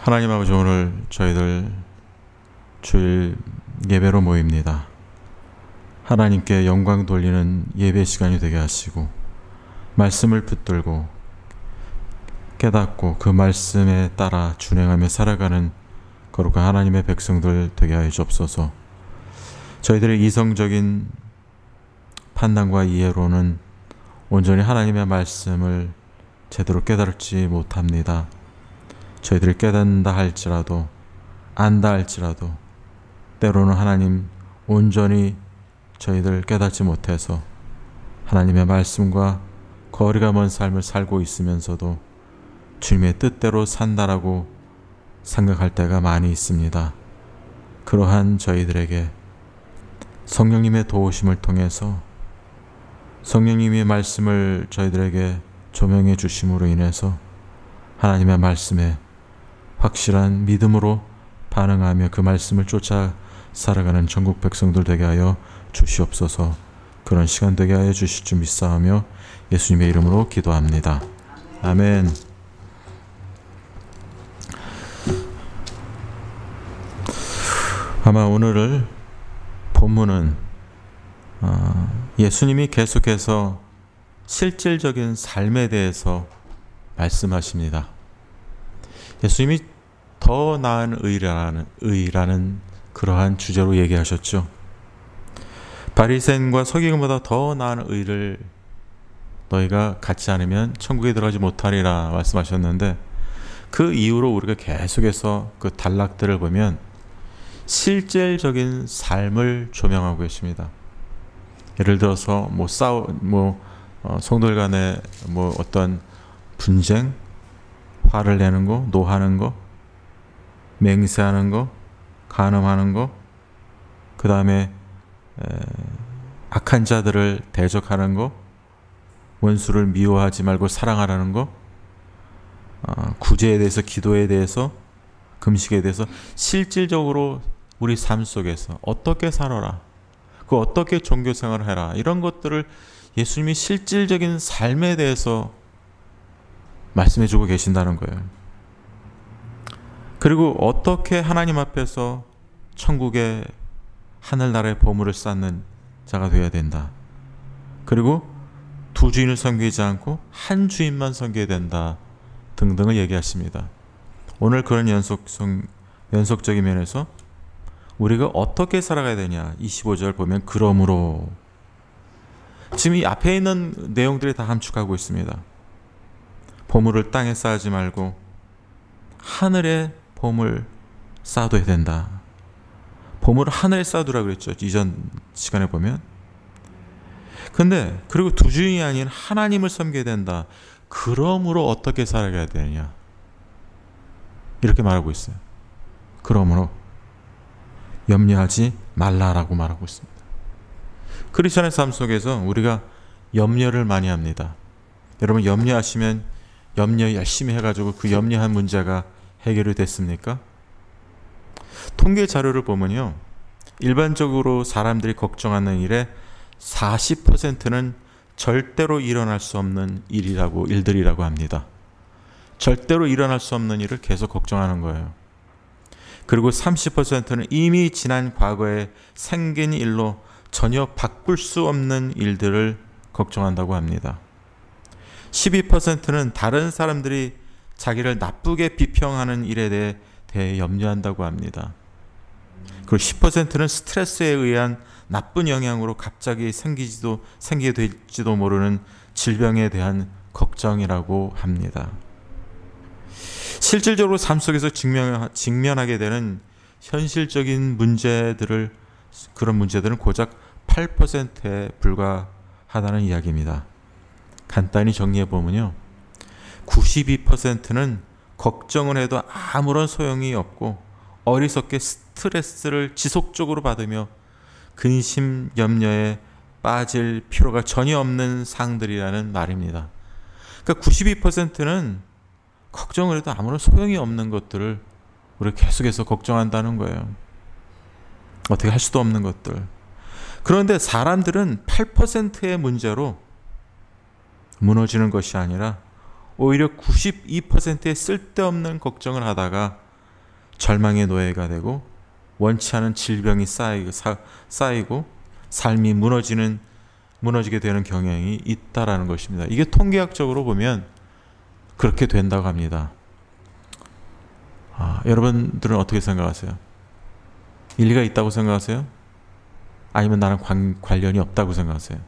하나님 아버지, 오늘 저희들 주일 예배로 모입니다. 하나님께 영광 돌리는 예배 시간이 되게 하시고, 말씀을 붙들고 깨닫고 그 말씀에 따라 준행하며 살아가는 거룩한 하나님의 백성들 되게 하여 주옵소서. 저희들의 이성적인 판단과 이해로는 온전히 하나님의 말씀을 제대로 깨달지 못합니다. 저희들이 깨닫는다 할지라도, 안다 할지라도 때로는 하나님 온전히 저희들 깨닫지 못해서 하나님의 말씀과 거리가 먼 삶을 살고 있으면서도 주님의 뜻대로 산다라고 생각할 때가 많이 있습니다. 그러한 저희들에게 성령님의 도우심을 통해서, 성령님의 말씀을 저희들에게 조명해 주심으로 인해서 하나님의 말씀에 확실한 믿음으로 반응하며 그 말씀을 쫓아 살아가는 전국 백성들 되게 하여 주시옵소서. 그런 시간 되게 하여 주실 줄 믿사오며 예수님의 이름으로 기도합니다. 아멘. 아마 오늘 본문은 예수님이 계속해서 실질적인 삶에 대해서 말씀하십니다. 예수님이 더 나은 의라는 그러한 주제로 얘기하셨죠. 바리새인과 서기관보다 더 나은 의를 너희가 갖지 않으면 천국에 들어가지 못하리라 말씀하셨는데, 그 이후로 우리가 계속해서 그 단락들을 보면 실질적인 삶을 조명하고 계십니다. 예를 들어서 성도들 간에 어떤 분쟁, 화를 내는 거, 노하는 거, 맹세하는 거, 간음하는 거, 그 다음에 악한 자들을 대적하는 거, 원수를 미워하지 말고 사랑하라는 거, 구제에 대해서, 기도에 대해서, 금식에 대해서 실질적으로 우리 삶 속에서 어떻게 살아라, 그 어떻게 종교생활을 해라, 이런 것들을 예수님이 실질적인 삶에 대해서 말씀해주고 계신다는 거예요. 그리고 어떻게 하나님 앞에서 천국의 하늘나라의 보물을 쌓는 자가 되어야 된다. 그리고 두 주인을 섬기지 않고 한 주인만 섬겨야 된다 등등을 얘기하십니다. 오늘 그런 연속적인 면에서 우리가 어떻게 살아가야 되냐, 25절 보면 그러므로, 지금 이 앞에 있는 내용들이 다 함축하고 있습니다. 보물을 땅에 쌓지 말고 하늘에 보물 쌓아둬야 된다. 보물을 하늘에 쌓아두라 그랬죠, 이전 시간에 보면. 근데 그리고 두 주인이 아닌 하나님을 섬겨야 된다. 그러므로 어떻게 살아가야 되느냐, 이렇게 말하고 있어요. 그러므로 염려하지 말라라고 말하고 있습니다. 크리스천의 삶 속에서 우리가 염려를 많이 합니다. 여러분, 염려하시면 염려 열심히 해가지고 그 염려한 문제가 해결이 됐습니까? 통계 자료를 보면요, 일반적으로 사람들이 걱정하는 일의 40%는 절대로 일어날 수 없는 일들이라고 합니다. 절대로 일어날 수 없는 일을 계속 걱정하는 거예요. 그리고 30%는 이미 지난 과거에 생긴 일로 전혀 바꿀 수 없는 일들을 걱정한다고 합니다. 12%는 다른 사람들이 자기를 나쁘게 비평하는 일에 대해 염려한다고 합니다. 그리고 10%는 스트레스에 의한 나쁜 영향으로 갑자기 생기게 될지도 모르는 질병에 대한 걱정이라고 합니다. 실질적으로 삶 속에서 직면하게 되는 현실적인 그런 문제들은 고작 8%에 불과하다는 이야기입니다. 간단히 정리해보면요, 92%는 걱정을 해도 아무런 소용이 없고 어리석게 스트레스를 지속적으로 받으며 근심, 염려에 빠질 필요가 전혀 없는 상들이라는 말입니다. 그러니까 92%는 걱정을 해도 아무런 소용이 없는 것들을 우리가 계속해서 걱정한다는 거예요. 어떻게 할 수도 없는 것들. 그런데 사람들은 8%의 문제로 무너지는 것이 아니라 오히려 92%의 쓸데없는 걱정을 하다가 절망의 노예가 되고 원치 않은 질병이 쌓이고 삶이 무너지게 되는 경향이 있다라는 것입니다. 이게 통계학적으로 보면 그렇게 된다고 합니다. 여러분들은 어떻게 생각하세요? 일리가 있다고 생각하세요? 아니면 나랑 관련이 없다고 생각하세요?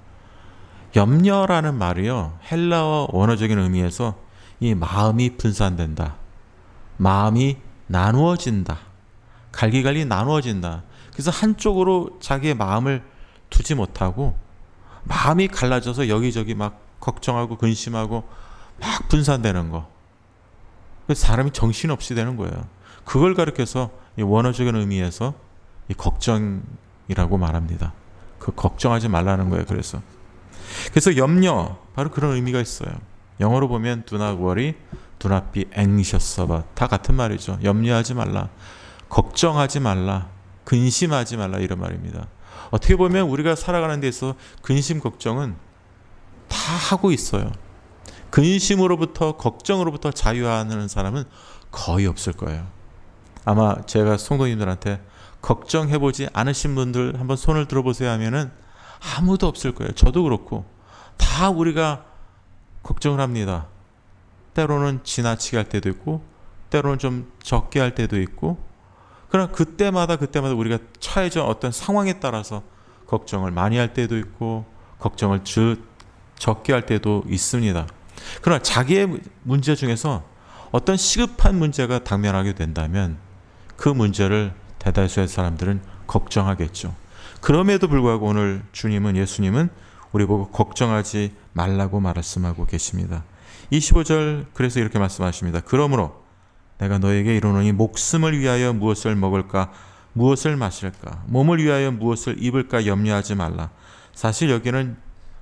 염려라는 말이요, 헬라어 원어적인 의미에서 이 마음이 분산된다, 마음이 나누어진다, 갈기갈기 나누어진다. 그래서 한쪽으로 자기의 마음을 두지 못하고 마음이 갈라져서 여기저기 막 걱정하고 근심하고 막 분산되는 거. 그래서 사람이 정신없이 되는 거예요. 그걸 가리켜서 이 원어적인 의미에서 이 걱정이라고 말합니다. 그 걱정하지 말라는 거예요. 그래서 염려, 바로 그런 의미가 있어요. 영어로 보면 do not worry, do not be anxious about, 다 같은 말이죠. 염려하지 말라, 걱정하지 말라, 근심하지 말라, 이런 말입니다. 어떻게 보면 우리가 살아가는 데 있어서 근심 걱정은 다 하고 있어요. 근심으로부터 걱정으로부터 자유하는 사람은 거의 없을 거예요. 아마 제가 성도님들한테 걱정해보지 않으신 분들 한번 손을 들어보세요 하면은 아무도 없을 거예요. 저도 그렇고 다 우리가 걱정을 합니다. 때로는 지나치게 할 때도 있고 때로는 좀 적게 할 때도 있고, 그러나 그때마다 우리가 처해져 어떤 상황에 따라서 걱정을 많이 할 때도 있고 걱정을 적게 할 때도 있습니다. 그러나 자기의 문제 중에서 어떤 시급한 문제가 당면하게 된다면 그 문제를 대다수의 사람들은 걱정하겠죠. 그럼에도 불구하고 오늘 예수님은 우리 보고 걱정하지 말라고 말씀하고 계십니다. 25절 그래서 이렇게 말씀하십니다. 그러므로 내가 너에게 이르노니 목숨을 위하여 무엇을 먹을까 무엇을 마실까 몸을 위하여 무엇을 입을까 염려하지 말라. 사실 여기는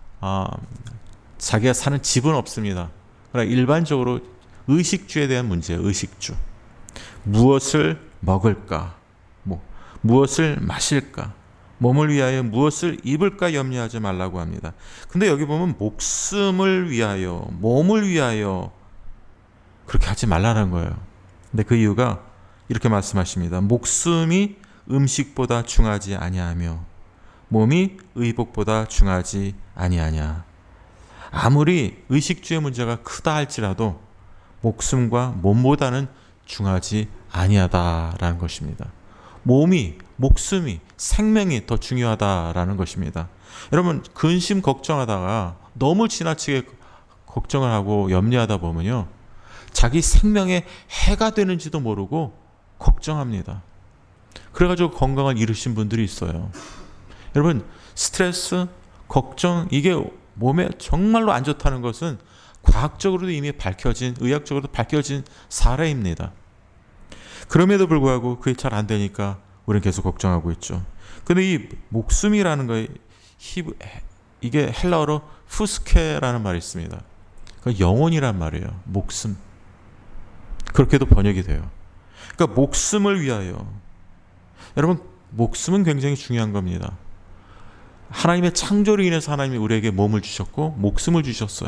자기가 사는 집은 없습니다. 그러나 일반적으로 의식주에 대한 문제예요. 의식주. 무엇을 먹을까, 무엇을 마실까, 몸을 위하여 무엇을 입을까 염려하지 말라고 합니다. 근데 여기 보면 목숨을 위하여, 몸을 위하여 그렇게 하지 말라는 거예요. 근데 그 이유가 이렇게 말씀하십니다. 목숨이 음식보다 중하지 아니하며 몸이 의복보다 중하지 아니하냐. 아무리 의식주의 문제가 크다 할지라도 목숨과 몸보다는 중하지 아니하다라는 것입니다. 목숨이, 생명이 더 중요하다라는 것입니다. 여러분, 근심 걱정하다가 너무 지나치게 걱정을 하고 염려하다 보면요, 자기 생명에 해가 되는지도 모르고 걱정합니다. 그래가지고 건강을 잃으신 분들이 있어요. 여러분, 스트레스, 걱정, 이게 몸에 정말로 안 좋다는 것은 과학적으로도 이미 의학적으로도 밝혀진 사례입니다. 그럼에도 불구하고 그게 잘 안 되니까 우리는 계속 걱정하고 있죠. 근데 이 목숨이라는 거에 이게 헬라어로 푸스케라는 말이 있습니다. 그 영혼이란 말이에요. 목숨. 그렇게도 번역이 돼요. 그러니까 목숨을 위하여. 여러분, 목숨은 굉장히 중요한 겁니다. 하나님의 창조로 인해서 하나님이 우리에게 몸을 주셨고 목숨을 주셨어요.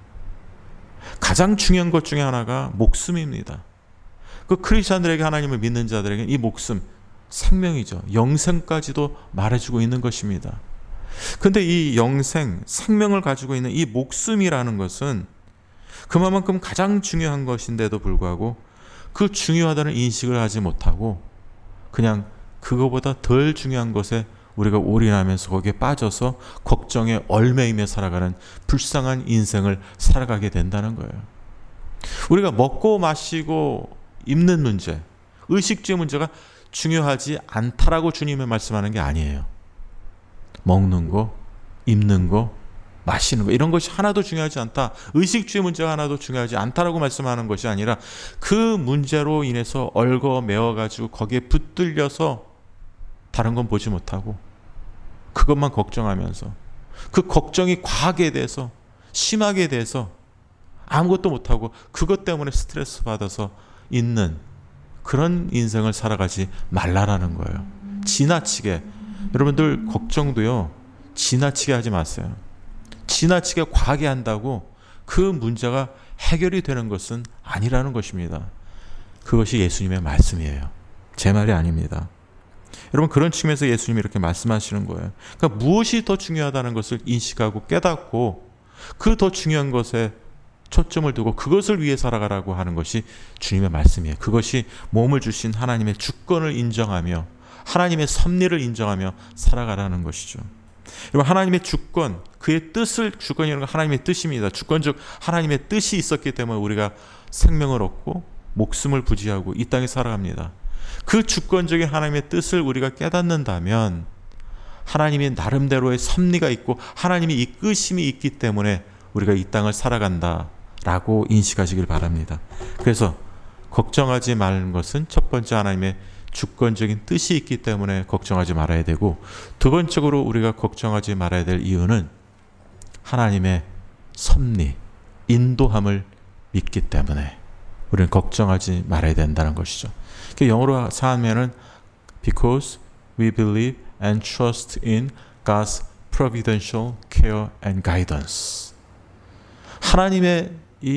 가장 중요한 것 중에 하나가 목숨입니다. 그 크리스천들에게, 하나님을 믿는 자들에게 이 목숨, 생명이죠. 영생까지도 말해주고 있는 것입니다. 근데 이 영생, 생명을 가지고 있는 이 목숨이라는 것은 그만큼 가장 중요한 것인데도 불구하고 그 중요하다는 인식을 하지 못하고 그냥 그거보다 덜 중요한 것에 우리가 올인하면서 거기에 빠져서 걱정에 얼매이며 살아가는 불쌍한 인생을 살아가게 된다는 거예요. 우리가 먹고 마시고 입는 문제, 의식주의 문제가 중요하지 않다라고 주님이 말씀하는 게 아니에요. 먹는 거, 입는 거, 마시는 거, 이런 것이 하나도 중요하지 않다, 의식주의 문제가 하나도 중요하지 않다라고 말씀하는 것이 아니라 그 문제로 인해서 얽어매어가지고 거기에 붙들려서 다른 건 보지 못하고 그것만 걱정하면서 그 걱정이 과하게 돼서 심하게 돼서 아무것도 못하고 그것 때문에 스트레스 받아서 있는 그런 인생을 살아가지 말라라는 거예요. 지나치게. 여러분들 걱정도요, 지나치게 하지 마세요. 지나치게 과하게 한다고 그 문제가 해결이 되는 것은 아니라는 것입니다. 그것이 예수님의 말씀이에요. 제 말이 아닙니다. 여러분, 그런 측면에서 예수님이 이렇게 말씀하시는 거예요. 그러니까 무엇이 더 중요하다는 것을 인식하고 깨닫고 그 더 중요한 것에 초점을 두고 그것을 위해 살아가라고 하는 것이 주님의 말씀이에요. 그것이 몸을 주신 하나님의 주권을 인정하며 하나님의 섭리를 인정하며 살아가라는 것이죠. 여러분, 하나님의 주권, 그의 뜻을, 주권이라는 건 하나님의 뜻입니다. 주권적 하나님의 뜻이 있었기 때문에 우리가 생명을 얻고 목숨을 부지하고 이 땅에 살아갑니다. 그 주권적인 하나님의 뜻을 우리가 깨닫는다면 하나님의 나름대로의 섭리가 있고 하나님의 이끄심이 있기 때문에 우리가 이 땅을 살아간다라고 인식하시길 바랍니다. 그래서 걱정하지 말는 것은 첫 번째 하나님의 주권적인 뜻이 있기 때문에 걱정하지 말아야 되고, 두 번째로 우리가 걱정하지 말아야 될 이유는 하나님의 섭리, 인도함을 믿기 때문에 우리는 걱정하지 말아야 된다는 것이죠. 영어로 하면은 because we believe and trust in God's providential care and guidance. 하나님의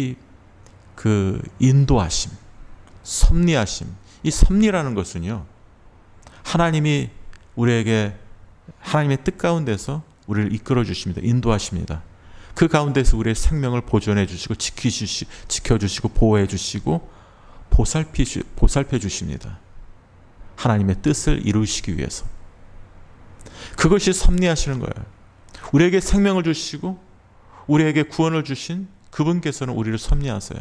그 인도하심, 섭리하심, 이 섭리라는 것은요, 하나님이 우리에게 하나님의 뜻 가운데서 우리를 이끌어 주십니다. 인도하십니다. 그 가운데서 우리의 생명을 보존해 주시고 지켜주시고 보호해 주시고 보살펴 주십니다. 하나님의 뜻을 이루시기 위해서. 그것이 섭리하시는 거예요. 우리에게 생명을 주시고 우리에게 구원을 주신 그분께서는 우리를 섭리하세요.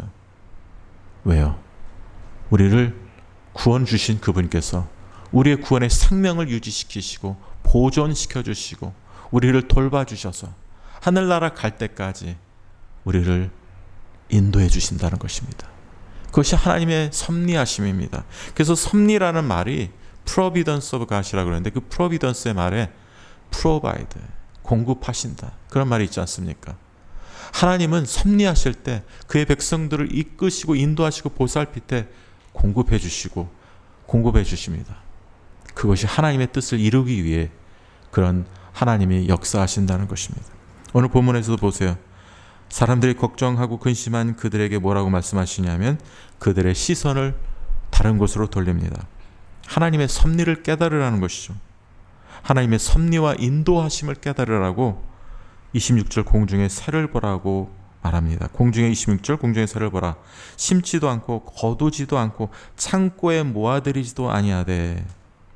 왜요? 우리를 구원 주신 그분께서 우리의 구원의 생명을 유지시키시고 보존시켜 주시고 우리를 돌봐주셔서 하늘나라 갈 때까지 우리를 인도해 주신다는 것입니다. 그것이 하나님의 섭리하심입니다. 그래서 섭리라는 말이 providence of God이라고 그러는데, 그 providence의 말에 provide, 공급하신다, 그런 말이 있지 않습니까? 하나님은 섭리하실 때 그의 백성들을 이끄시고 인도하시고 보살필 때 공급해 주시고 공급해 주십니다. 그것이 하나님의 뜻을 이루기 위해 그런 하나님이 역사하신다는 것입니다. 오늘 본문에서도 보세요. 사람들이 걱정하고 근심한 그들에게 뭐라고 말씀하시냐면 그들의 시선을 다른 곳으로 돌립니다. 하나님의 섭리를 깨달으라는 것이죠. 하나님의 섭리와 인도하심을 깨달으라고 26절 공중의 새를 보라고 말합니다. 공중의 26절 공중의 새를 보라. 심지도 않고 거두지도 않고 창고에 모아들이지도 아니하되.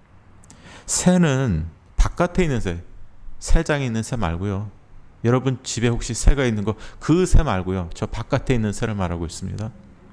새는 바깥에 있는 새, 새장에 있는 새 말고요. 여러분 집에 혹시 새가 있는 거, 그 새 말고요. 저 바깥에 있는 새를 말하고 있습니다.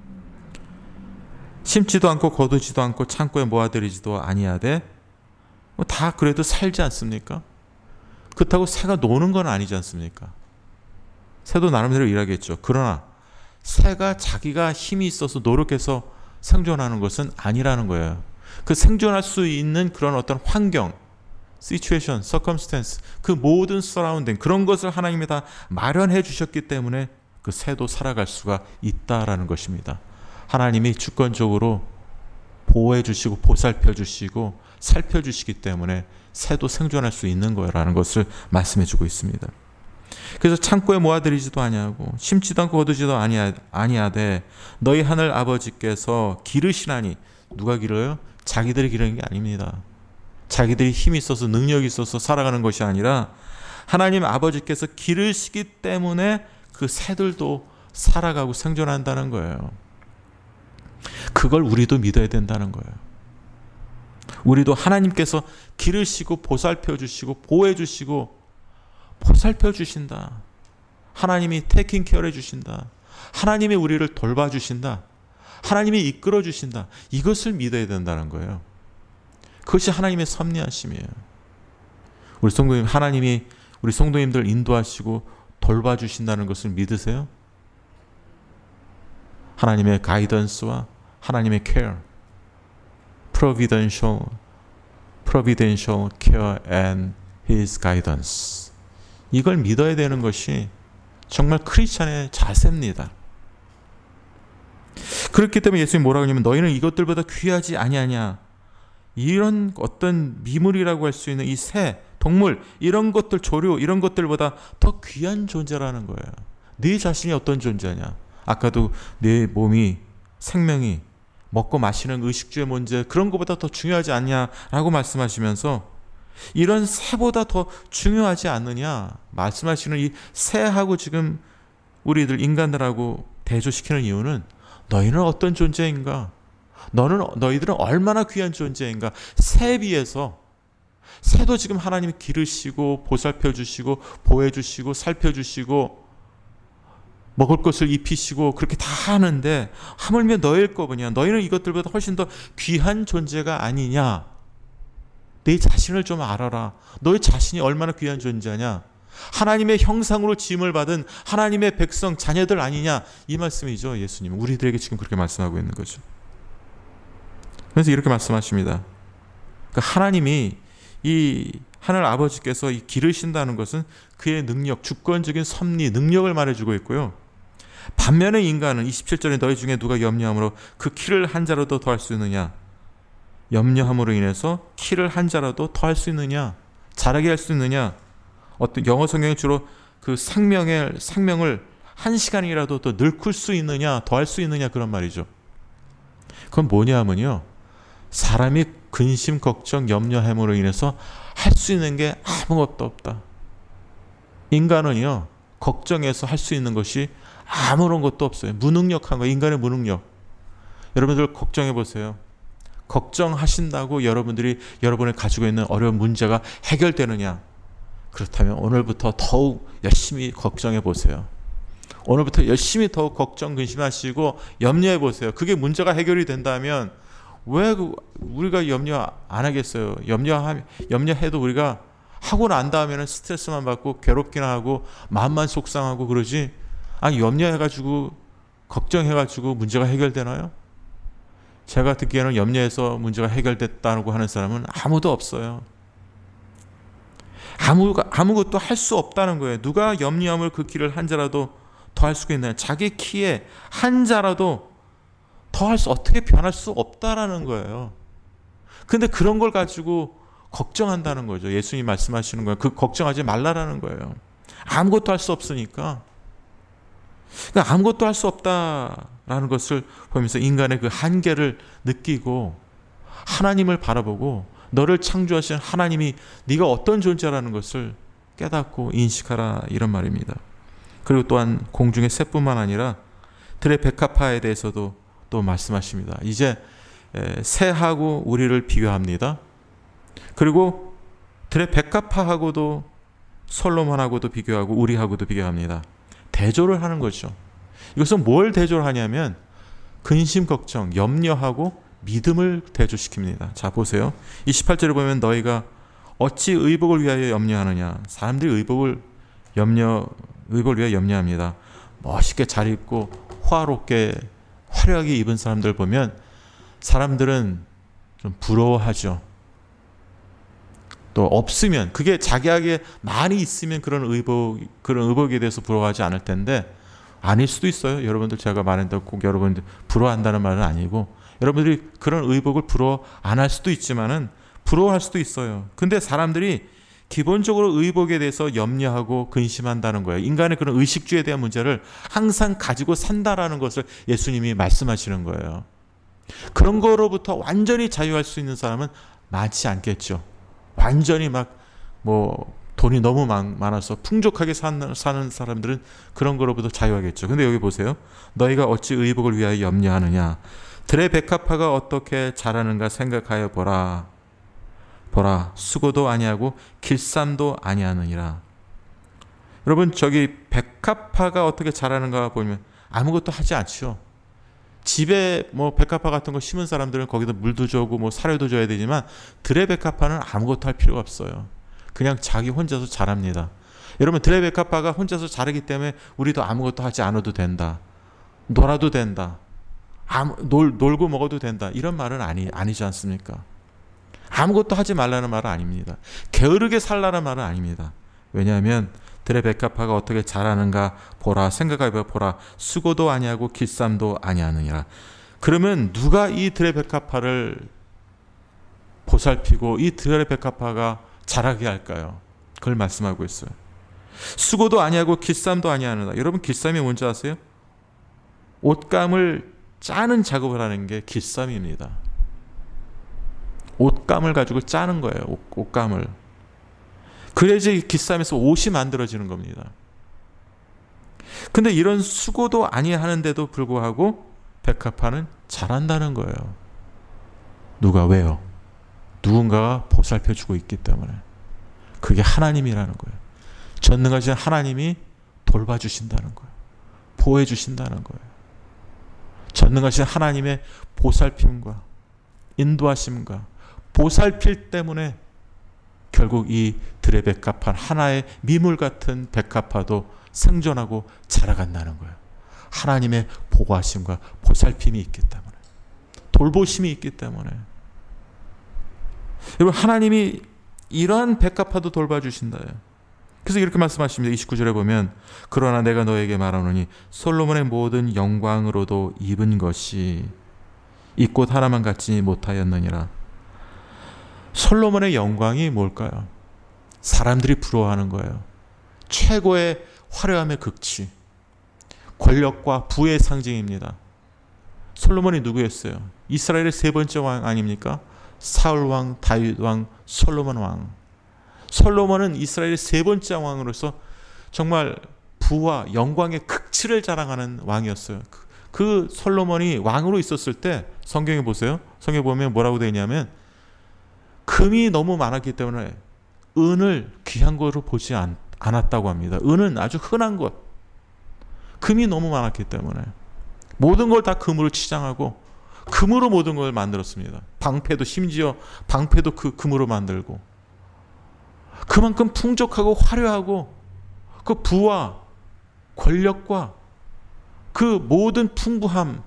심지도 않고 거두지도 않고 창고에 모아들이지도 아니하되. 다 그래도 살지 않습니까? 그렇다고 새가 노는 건 아니지 않습니까? 새도 나름대로 일하겠죠. 그러나 새가 자기가 힘이 있어서 노력해서 생존하는 것은 아니라는 거예요. 그 생존할 수 있는 그런 어떤 환경, situation, circumstance, 그 모든 surrounding, 그런 것을 하나님이 다 마련해 주셨기 때문에 그 새도 살아갈 수가 있다라는 것입니다. 하나님이 주권적으로 보호해 주시고 보살펴 주시고 살펴 주시기 때문에 새도 생존할 수 있는 거라는 것을 말씀해 주고 있습니다. 그래서 창고에 모아들이지도 아니하고 심지도 않고 거두지도 아니하되 너희 하늘 아버지께서 기르시나니. 누가 기르요? 자기들이 기르는 게 아닙니다. 자기들이 힘이 있어서 능력이 있어서 살아가는 것이 아니라 하나님 아버지께서 기르시기 때문에 그 새들도 살아가고 생존한다는 거예요. 그걸 우리도 믿어야 된다는 거예요. 우리도 하나님께서 기르시고 보살펴 주시고 보호해 주시고 보살펴 주신다. 하나님이 테이킹 케어해 주신다. 하나님이 우리를 돌봐 주신다. 하나님이 이끌어 주신다. 이것을 믿어야 된다는 거예요. 그것이 하나님의 섭리하심이에요. 우리 성도님, 하나님이 우리 성도님들 인도하시고 돌봐 주신다는 것을 믿으세요? 하나님의 가이던스와 하나님의 care, providential care and His guidance. 이걸 믿어야 되는 것이 정말 크리스찬의 자세입니다. 그렇기 때문에 예수님이 뭐라고 하냐면 너희는 이것들보다 귀하지 아니하냐. 이런 어떤 미물이라고 할 수 있는 이 새, 동물, 이런 것들, 조류, 이런 것들보다 더 귀한 존재라는 거예요. 네 자신이 어떤 존재냐. 아까도 내 몸이, 생명이 먹고 마시는 의식주의 문제, 그런 것보다 더 중요하지 않냐라고 말씀하시면서 이런 새보다 더 중요하지 않느냐 말씀하시는 이 새하고 지금 우리들 인간들하고 대조시키는 이유는 너희는 어떤 존재인가? 너희들은 얼마나 귀한 존재인가? 새에 비해서 새도 지금 하나님이 기르시고 보살펴 주시고 보호해 주시고 살펴 주시고 먹을 것을 입히시고 그렇게 다 하는데 하물며 너희일 거냐? 너희는 이것들보다 훨씬 더 귀한 존재가 아니냐? 내 자신을 좀 알아라. 너희 자신이 얼마나 귀한 존재냐? 하나님의 형상으로 지음을 받은 하나님의 백성 자녀들 아니냐? 이 말씀이죠. 예수님 우리들에게 지금 그렇게 말씀하고 있는 거죠. 그래서 이렇게 말씀하십니다. 그러니까 하나님이 이 하늘 아버지께서 이 기르신다는 것은 그의 능력, 주권적인 섭리, 능력을 말해주고 있고요. 반면에 인간은 27절에 너희 중에 누가 염려함으로 그 키를 한 자라도 더할 수 있느냐? 염려함으로 인해서 키를 한 자라도 더할 수 있느냐? 자라게 할 수 있느냐? 어떤 영어 성경에 주로 그 생명을 한 시간이라도 더 늙힐 수 있느냐? 더할 수 있느냐? 그런 말이죠. 그건 뭐냐 하면요. 사람이 근심, 걱정, 염려함으로 인해서 할 수 있는 게 아무것도 없다. 인간은요. 걱정해서 할 수 있는 것이 아무런 것도 없어요. 무능력한 거, 인간의 무능력. 여러분들 걱정해 보세요. 걱정하신다고 여러분들이 여러분이 가지고 있는 어려운 문제가 해결되느냐? 그렇다면 오늘부터 더욱 열심히 걱정해 보세요. 오늘부터 열심히 더욱 걱정, 근심하시고 염려해 보세요. 그게 문제가 해결이 된다면 왜 우리가 염려 안 하겠어요? 염려해도 우리가 하고 난 다음에는 스트레스만 받고 괴롭기나 하고 마음만 속상하고 그러지. 아니 염려해가지고 걱정해가지고 문제가 해결되나요? 제가 듣기에는 염려해서 문제가 해결됐다고 하는 사람은 아무도 없어요. 아무것도 할 수 없다는 거예요. 누가 염려함을 그 키를 한 자라도 더 할 수가 있나요? 자기 키에 한 자라도 더 할 수, 어떻게 변할 수 없다라는 거예요. 근데 그런 걸 가지고 걱정한다는 거죠. 예수님이 말씀하시는 거예요. 그 걱정하지 말라라는 거예요. 아무것도 할 수 없으니까. 그러니까 아무것도 할 수 없다라는 것을 보면서 인간의 그 한계를 느끼고 하나님을 바라보고 너를 창조하신 하나님이 네가 어떤 존재라는 것을 깨닫고 인식하라, 이런 말입니다. 그리고 또한 공중의 새뿐만 아니라 들의 백합화에 대해서도 또 말씀하십니다. 이제 새하고 우리를 비교합니다. 그리고 들의 백합화하고도 솔로몬하고도 비교하고 우리하고도 비교합니다. 대조를 하는 거죠. 이것은 뭘 대조를 하냐면 근심, 걱정, 염려하고 믿음을 대조시킵니다. 자 보세요. 28절에 보면 너희가 어찌 의복을 위하여 염려하느냐. 사람들이 의복을 위하여 염려합니다. 멋있게 잘 입고 화롭게 화려하게 입은 사람들 보면 사람들은 좀 부러워하죠. 또 없으면, 그게 자기에게 많이 있으면 그런 의복에 대해서 부러워하지 않을 텐데 아닐 수도 있어요. 여러분들 제가 말한다고 꼭 여러분들 부러워한다는 말은 아니고 여러분들이 그런 의복을 부러워 안 할 수도 있지만은 부러워할 수도 있어요. 근데 사람들이 기본적으로 의복에 대해서 염려하고 근심한다는 거예요. 인간의 그런 의식주에 대한 문제를 항상 가지고 산다라는 것을 예수님이 말씀하시는 거예요. 그런 거로부터 완전히 자유할 수 있는 사람은 많지 않겠죠. 완전히 돈이 너무 많아서 풍족하게 사는 사람들은 그런 거로부터 자유하겠죠. 근데 여기 보세요. 너희가 어찌 의복을 위하여 염려하느냐. 들의 백합화가 어떻게 자라는가 생각하여 보라. 수고도 아니하고 길쌈도 아니하느니라. 여러분 저기 백합화가 어떻게 자라는가 보면 아무것도 하지 않죠. 집에 백합화 같은 거 심은 사람들은 거기다 물도 줘고 사료도 줘야 되지만 들의 백합화는 아무것도 할 필요가 없어요. 그냥 자기 혼자서 자랍니다. 여러분 들의 백합화가 혼자서 자라기 때문에 우리도 아무것도 하지 않아도 된다. 놀아도 된다. 놀고 먹어도 된다. 이런 말은 아니지 않습니까? 아무것도 하지 말라는 말은 아닙니다. 게으르게 살라는 말은 아닙니다. 왜냐하면 들의 백합화가 어떻게 자라는가 보라. 생각해봐 보라. 수고도 아니하고 길쌈도 아니하느니라. 그러면 누가 이 들의 백합화를 보살피고 이 들의 백합화가 자라게 할까요? 그걸 말씀하고 있어요. 수고도 아니하고 길쌈도 아니하느니라. 여러분 길쌈이 뭔지 아세요? 옷감을 짜는 작업을 하는 게 길쌈입니다. 옷감을 가지고 짜는 거예요. 옷감을. 그래야지 길쌈에서 옷이 만들어지는 겁니다. 근데 이런 수고도 아니하는데도 불구하고 백합화는 잘한다는 거예요. 누가? 왜요? 누군가가 보살펴주고 있기 때문에. 그게 하나님이라는 거예요. 전능하신 하나님이 돌봐주신다는 거예요. 보호해주신다는 거예요. 전능하신 하나님의 보살핌과 인도하심과 보살필 때문에 결국 이 들의 백합화, 하나의 미물 같은 백합화도 생존하고 자라간다는 거예요. 하나님의 보호하심과 보살핌이 있기 때문에, 돌보심이 있기 때문에. 여러분, 하나님이 이러한 백합화도 돌봐주신다. 그래서 이렇게 말씀하십니다. 29절에 보면 그러나 내가 너에게 말하노니 솔로몬의 모든 영광으로도 입은 것이 이 꽃 하나만 갖지 못하였느니라. 솔로몬의 영광이 뭘까요? 사람들이 부러워하는 거예요. 최고의 화려함의 극치, 권력과 부의 상징입니다. 솔로몬이 누구였어요? 이스라엘의 세 번째 왕 아닙니까? 사울 왕, 다윗 왕, 솔로몬 왕. 솔로몬은 이스라엘의 세 번째 왕으로서 정말 부와 영광의 극치를 자랑하는 왕이었어요. 그 솔로몬이 왕으로 있었을 때 성경에 보세요. 성경에 보면 뭐라고 되어 있냐면 금이 너무 많았기 때문에 은을 귀한 것으로 보지 않았다고 합니다. 은은 아주 흔한 것. 금이 너무 많았기 때문에 모든 걸 다 금으로 치장하고 금으로 모든 걸 만들었습니다. 방패도 심지어 방패도 그 금으로 만들고, 그만큼 풍족하고 화려하고 그 부와 권력과 그 모든 풍부함,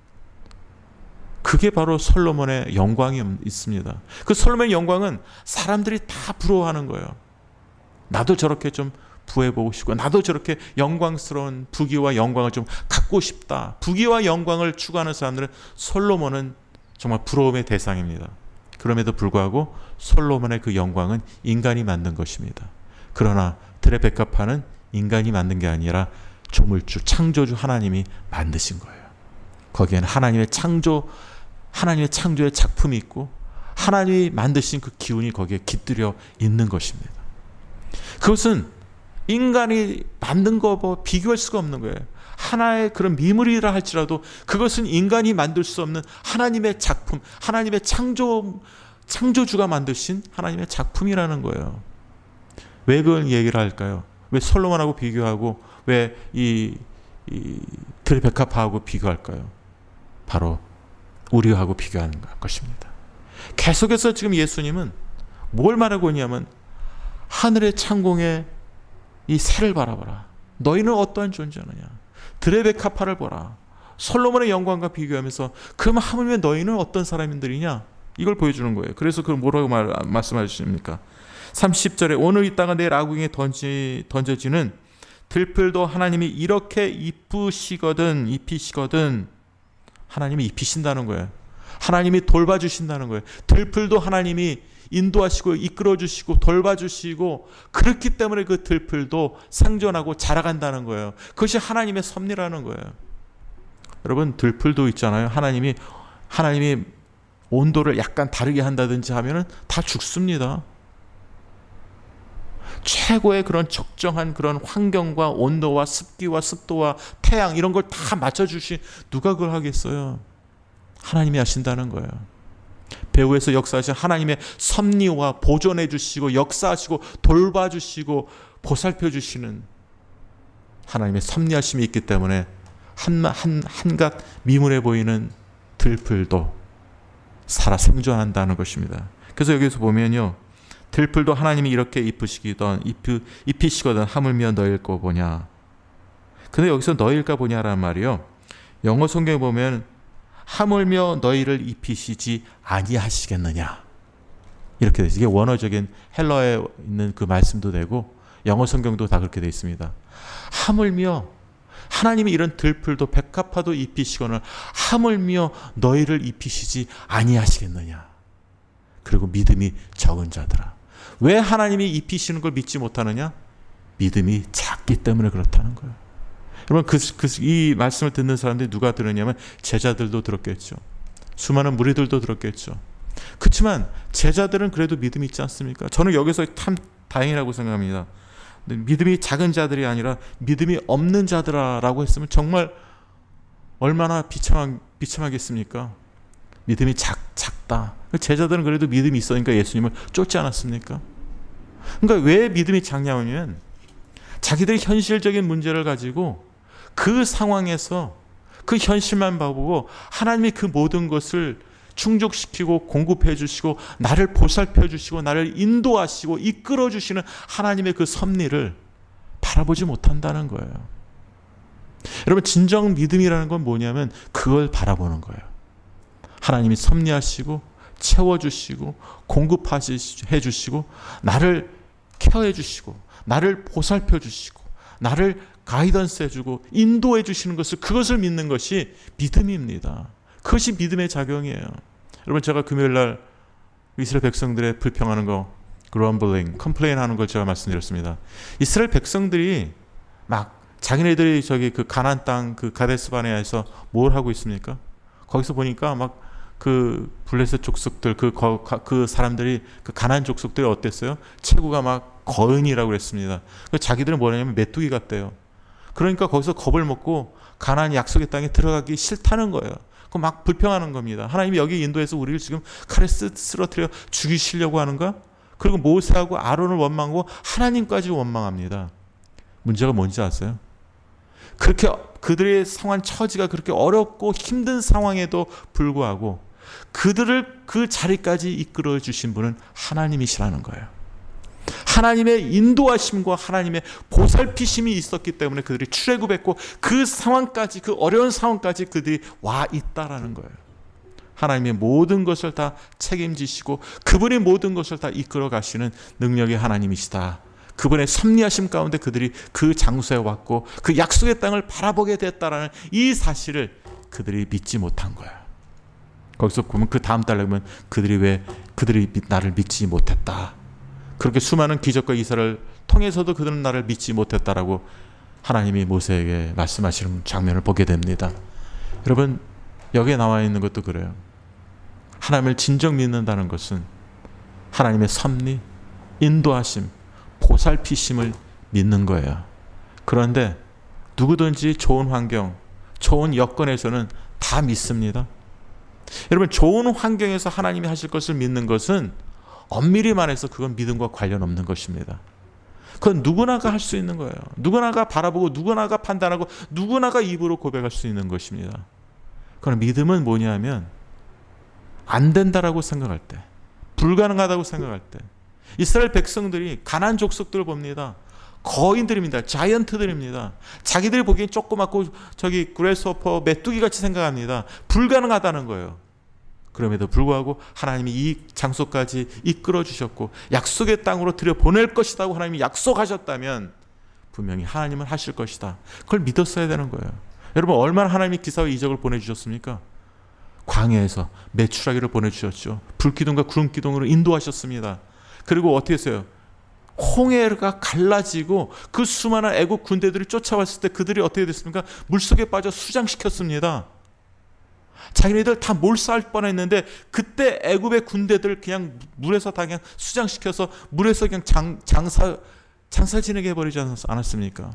그게 바로 솔로몬의 영광이 있습니다. 그 솔로몬의 영광은 사람들이 다 부러워하는 거예요. 나도 저렇게 좀 부해보고 싶고, 나도 저렇게 영광스러운 부귀와 영광을 좀 갖고 싶다. 부귀와 영광을 추구하는 사람들은 솔로몬은 정말 부러움의 대상입니다. 그럼에도 불구하고 솔로몬의 그 영광은 인간이 만든 것입니다. 그러나 들의 백합화는 인간이 만든 게 아니라 조물주, 창조주 하나님이 만드신 거예요. 거기에는 하나님의 창조의 작품이 있고 하나님이 만드신 그 기운이 거기에 깃들여 있는 것입니다. 그것은 인간이 만든 것과 비교할 수가 없는 거예요. 하나의 그런 미물이라 할지라도 그것은 인간이 만들 수 없는 하나님의 작품, 하나님의 창조주가 만드신 하나님의 작품이라는 거예요. 왜 그런 얘기를 할까요? 왜 솔로몬하고 비교하고 왜 이 들의 백합화하고 비교할까요? 바로 우리하고 비교하는 것입니다. 계속해서 지금 예수님은 뭘 말하고 있냐면 하늘의 창공에 이 새를 바라봐라. 너희는 어떠한 존재느냐. 들의 백합화를 보라. 솔로몬의 영광과 비교하면서 그럼 하물며 너희는 어떤 사람들이냐. 이걸 보여주는 거예요. 그래서 그걸 뭐라고 말씀하십니까? 30절에 오늘 있다가 내일 아궁이에 던져지는 들풀도 하나님이 이렇게 입히시거든 하나님이 입히신다는 거예요. 하나님이 돌봐주신다는 거예요. 들풀도 하나님이 인도하시고 이끌어주시고 돌봐주시고, 그렇기 때문에 그 들풀도 생존하고 자라간다는 거예요. 그것이 하나님의 섭리라는 거예요. 여러분, 들풀도 있잖아요. 하나님이 온도를 약간 다르게 한다든지 하면은 다 죽습니다. 최고의 그런 적정한 그런 환경과 온도와 습기와 습도와 태양, 이런 걸 다 맞춰주신 누가 그걸 하겠어요? 하나님이 하신다는 거예요. 배후에서 역사하신 하나님의 섭리와 보존해 주시고 역사하시고 돌봐주시고 보살펴주시는 하나님의 섭리하심이 있기 때문에 한갓 미문해 보이는 들풀도 살아 생존한다는 것입니다. 그래서 여기서 보면요, 들풀도 하나님이 이렇게 입히시거든 하물며 너희일 거 보냐. 근데 여기서 너희일까 보냐라는 말이요, 영어 성경에 보면 하물며 너희를 입히시지 아니하시겠느냐 이렇게 되어 있어요. 이게 원어적인 헬러에 있는 그 말씀도 되고 영어 성경도 다 그렇게 되어 있습니다. 하물며 하나님이 이런 들풀도 백합화도 입히시거늘 하물며 너희를 입히시지 아니하시겠느냐. 그리고 믿음이 적은 자들아. 왜 하나님이 입히시는 걸 믿지 못하느냐? 믿음이 작기 때문에 그렇다는 거예요. 여러분 이 말씀을 듣는 사람들이 누가 들었냐면 제자들도 들었겠죠. 수많은 무리들도 들었겠죠. 그렇지만 제자들은 그래도 믿음이 있지 않습니까? 저는 여기서 참 다행이라고 생각합니다. 믿음이 작은 자들이 아니라 믿음이 없는 자들아라고 했으면 정말 얼마나 비참하겠습니까? 믿음이 작다. 제자들은 그래도 믿음이 있으니까 예수님을 쫓지 않았습니까? 그러니까 왜 믿음이 작냐면 자기들이 현실적인 문제를 가지고 그 상황에서 그 현실만 봐보고 하나님이 그 모든 것을 충족시키고 공급해 주시고 나를 보살펴 주시고 나를 인도하시고 이끌어 주시는 하나님의 그 섭리를 바라보지 못한다는 거예요. 여러분 진정 믿음이라는 건 뭐냐면 그걸 바라보는 거예요. 하나님이 섭리하시고 채워주시고 공급해 주시고 나를 케어해 주시고 나를 보살펴 주시고 나를 가이던스 해주고 인도해 주시는 것을 그것을 믿는 것이 믿음입니다. 그것이 믿음의 작용이에요. 여러분 제가 금요일날 이스라엘 백성들의 불평하는 거 grumbling, complain 하는 걸 제가 말씀드렸습니다. 이스라엘 백성들이 막 자기네들이 저기 그 가나안 땅 그 가데스 바네아에서 뭘 하고 있습니까? 거기서 보니까 막 그 블레셋 족속들 그 사람들이 그 가나안 족속들이 어땠어요? 체구가 막 거인이라고 그랬습니다. 자기들은 뭐냐면 메뚜기 같대요. 그러니까 거기서 겁을 먹고 가나안 약속의 땅에 들어가기 싫다는 거예요. 그 막 불평하는 겁니다. 하나님이 여기 인도에서 우리를 지금 칼에 쓰러뜨려 죽이시려고 하는가? 그리고 모세하고 아론을 원망하고 하나님까지 원망합니다. 문제가 뭔지 아세요? 그렇게 그들의 상황 처지가 그렇게 어렵고 힘든 상황에도 불구하고 그들을 그 자리까지 이끌어 주신 분은 하나님이시라는 거예요. 하나님의 인도하심과 하나님의 보살피심이 있었기 때문에 그들이 출애굽했고 그 상황까지 그 어려운 상황까지 그들이 와 있다라는 거예요. 하나님의 모든 것을 다 책임지시고 그분이 모든 것을 다 이끌어 가시는 능력의 하나님이시다. 그분의 섭리하심 가운데 그들이 그 장소에 왔고 그 약속의 땅을 바라보게 됐다라는 이 사실을 그들이 믿지 못한 거예요. 거기서 보면 그 다음 달에 보면 그들이 나를 믿지 못했다. 그렇게 수많은 기적과 이사를 통해서도 그들은 나를 믿지 못했다라고 하나님이 모세에게 말씀하시는 장면을 보게 됩니다. 여러분 여기에 나와 있는 것도 그래요. 하나님을 진정 믿는다는 것은 하나님의 섭리, 인도하심, 보살피심을 믿는 거예요. 그런데 누구든지 좋은 환경, 좋은 여건에서는 다 믿습니다. 여러분 좋은 환경에서 하나님이 하실 것을 믿는 것은 엄밀히 말해서 그건 믿음과 관련 없는 것입니다. 그건 누구나가 할 수 있는 거예요. 누구나가 바라보고 누구나가 판단하고 누구나가 입으로 고백할 수 있는 것입니다. 그러나 믿음은 뭐냐면 안 된다라고 생각할 때, 불가능하다고 생각할 때 이스라엘 백성들이 가나안 족속들을 봅니다. 거인들입니다. 자이언트들입니다. 자기들이 보기엔 조그맣고 저기 그레스호퍼 메뚜기 같이 생각합니다. 불가능하다는 거예요. 그럼에도 불구하고 하나님이 이 장소까지 이끌어 주셨고 약속의 땅으로 들여보낼 것이라고 하나님이 약속하셨다면 분명히 하나님은 하실 것이다. 그걸 믿었어야 되는 거예요. 여러분 얼마나 하나님이 기사와 이적을 보내주셨습니까? 광야에서 메추라기를 보내주셨죠. 불기둥과 구름기둥으로 인도하셨습니다. 그리고 어떻게 했어요? 홍해가 갈라지고 그 수많은 애국 군대들이 쫓아왔을 때 그들이 어떻게 됐습니까? 물속에 빠져 수장시켰습니다. 자기네들 다 몰살 뻔했는데 그때 애굽의 군대들 그냥 물에서 다 그냥 수장시켜서 물에서 그냥 장사 지내게 해버리지 않았습니까?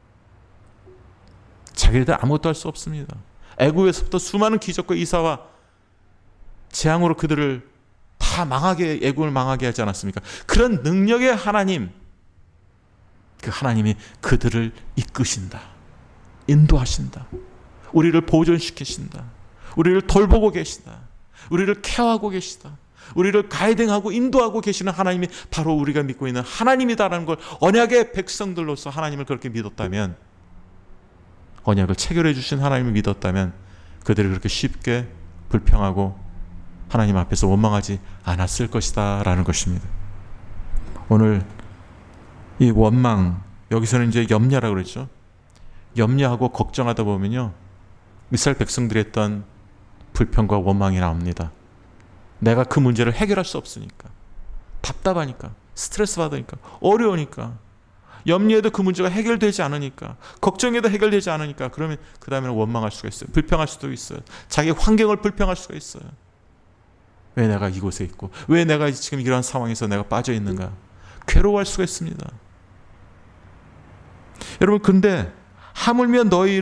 자기네들 아무것도 할 수 없습니다. 애굽에서부터 수많은 기적과 이사와 재앙으로 그들을 다 망하게, 애굽을 망하게 하지 않았습니까? 그런 능력의 하나님, 그 하나님이 그들을 이끄신다, 인도하신다, 우리를 보존시키신다, 우리를 돌보고 계시다, 우리를 케어하고 계시다, 우리를 가이딩하고 인도하고 계시는 하나님이 바로 우리가 믿고 있는 하나님이다라는 걸 언약의 백성들로서 하나님을 그렇게 믿었다면, 언약을 체결해 주신 하나님을 믿었다면 그들이 그렇게 쉽게 불평하고 하나님 앞에서 원망하지 않았을 것이다 라는 것입니다. 오늘 이 원망, 여기서는 이제 염려라고 그랬죠. 염려하고 걱정하다 보면요 이스라엘 백성들이 했던 불평과 원망이 나옵니다. 내가 그 문제를 해결할 수 없으니까, 답답하니까, 스트레스 받으니까, 어려우니까, 염려해도 그 문제가 해결되지 않으니까, 걱정해도 해결되지 않으니까, 그러면 그 다음에는 원망할 수가 있어요. 불평할 수도 있어요. 자기 환경을 불평할 수가 있어요. 왜 내가 이곳에 있고, 왜 내가 지금 이러한 상황에서 내가 빠져 있는가, 괴로워할 수가 있습니다. 여러분, 근데 하물며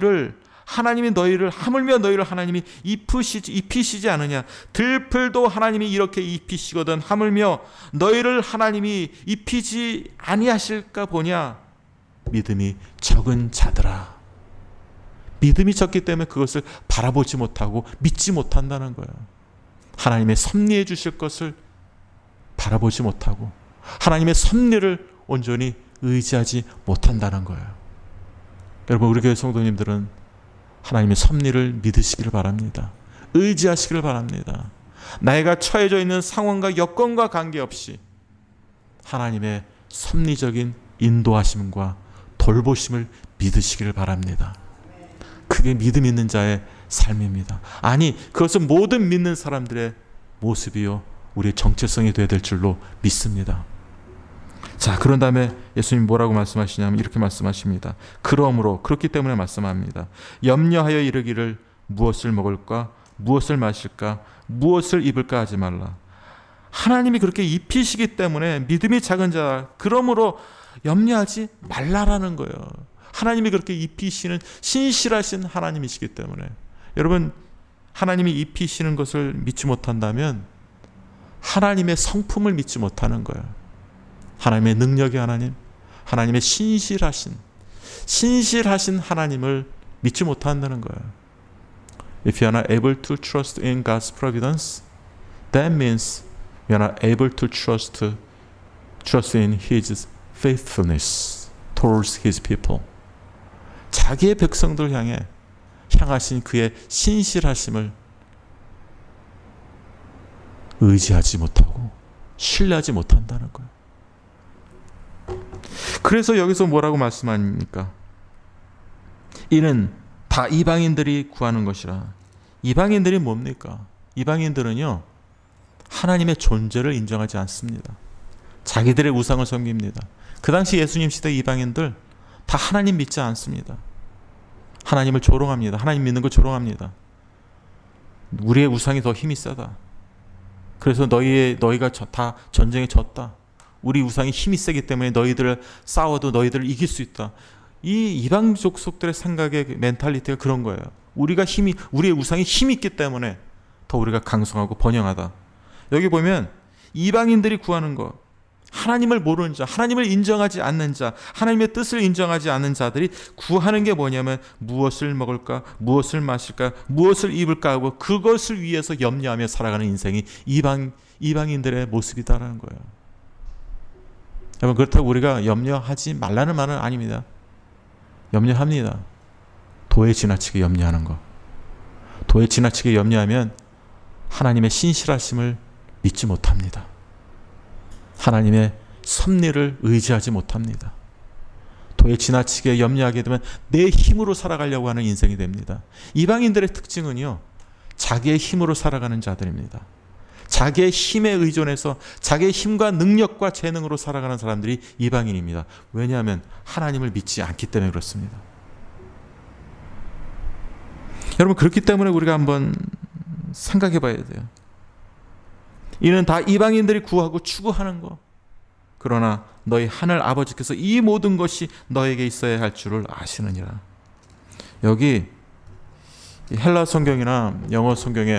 하나님이 입히시지 않으냐. 들풀도 하나님이 이렇게 입히시거든 하물며 너희를 하나님이 입히지 아니하실까 보냐. 믿음이 적은 자들아. 믿음이 적기 때문에 그것을 바라보지 못하고 믿지 못한다는 거예요. 하나님의 섭리해 주실 것을 바라보지 못하고 하나님의 섭리를 온전히 의지하지 못한다는 거예요. 여러분, 우리 교회 성도님들은 하나님의 섭리를 믿으시기를 바랍니다. 의지하시기를 바랍니다. 내가 처해져 있는 상황과 여건과 관계없이 하나님의 섭리적인 인도하심과 돌보심을 믿으시기를 바랍니다. 그게 믿음 있는 자의 삶입니다. 아니, 그것은 모든 믿는 사람들의 모습이요 우리의 정체성이 되어야 될 줄로 믿습니다. 자, 그런 다음에 예수님 뭐라고 말씀하시냐면 이렇게 말씀하십니다. 그러므로, 그렇기 때문에 말씀합니다. 염려하여 이르기를 무엇을 먹을까, 무엇을 마실까, 무엇을 입을까 하지 말라. 하나님이 그렇게 입히시기 때문에 믿음이 작은 자, 그러므로 염려하지 말라라는 거예요. 하나님이 그렇게 입히시는 신실하신 하나님이시기 때문에. 여러분, 하나님이 입히시는 것을 믿지 못한다면 하나님의 성품을 믿지 못하는 거예요. 하나님의 능력의 하나님, 하나님의 신실하신 하나님을 믿지 못한다는 거예요. If you are not able to trust in God's providence, that means you are not able to trust in His faithfulness towards His people. 자기의 백성들 향하신 그의 신실하심을 의지하지 못하고 신뢰하지 못한다는 거예요. 그래서 여기서 뭐라고 말씀합니까? 이는 다 이방인들이 구하는 것이라. 이방인들이 뭡니까? 이방인들은요, 하나님의 존재를 인정하지 않습니다. 자기들의 우상을 섬깁니다. 그 당시 예수님 시대 이방인들 다 하나님 믿지 않습니다. 하나님을 조롱합니다. 하나님 믿는 걸 조롱합니다. 우리의 우상이 더 힘이 세다. 그래서 너희가 다 전쟁에 졌다. 우리 우상이 힘이 세기 때문에 너희들을 싸워도 너희들을 이길 수 있다. 이 이방 족속들의 생각의 멘탈리티가 그런 거예요. 우리의 우상이 힘이 있기 때문에 더 우리가 강성하고 번영하다. 여기 보면 이방인들이 구하는 것, 하나님을 모르는 자, 하나님을 인정하지 않는 자, 하나님의 뜻을 인정하지 않는 자들이 구하는 게 뭐냐면 무엇을 먹을까, 무엇을 마실까, 무엇을 입을까 하고 그것을 위해서 염려하며 살아가는 인생이 이방인들의 모습이다라는 거예요. 여러분, 그렇다고 우리가 염려하지 말라는 말은 아닙니다. 염려합니다. 도에 지나치게 염려하는 것. 도에 지나치게 염려하면 하나님의 신실하심을 믿지 못합니다. 하나님의 섭리를 의지하지 못합니다. 도에 지나치게 염려하게 되면 내 힘으로 살아가려고 하는 인생이 됩니다. 이방인들의 특징은요, 자기의 힘으로 살아가는 자들입니다. 자기의 힘에 의존해서 자기의 힘과 능력과 재능으로 살아가는 사람들이 이방인입니다. 왜냐하면 하나님을 믿지 않기 때문에 그렇습니다. 여러분, 그렇기 때문에 우리가 한번 생각해 봐야 돼요. 이는 다 이방인들이 구하고 추구하는 것. 그러나 너희 하늘 아버지께서 이 모든 것이 너에게 있어야 할 줄을 아시느니라. 여기 헬라 성경이나 영어 성경에